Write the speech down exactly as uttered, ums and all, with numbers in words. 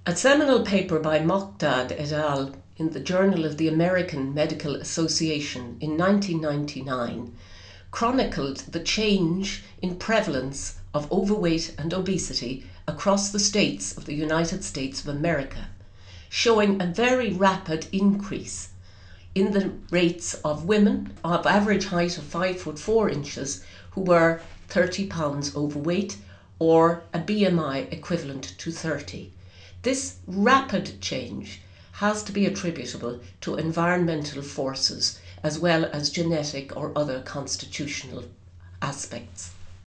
A seminal paper by Mokdad et al. In the Journal of the American Medical Association in nineteen ninety-nine chronicled the change in prevalence of overweight and obesity across the states of the United States of America, showing a very rapid increase in the rates of women of average height of five foot four inches who were thirty pounds overweight or a B M I equivalent to thirty. This rapid change has to be attributable to environmental forces as well as genetic or other constitutional aspects.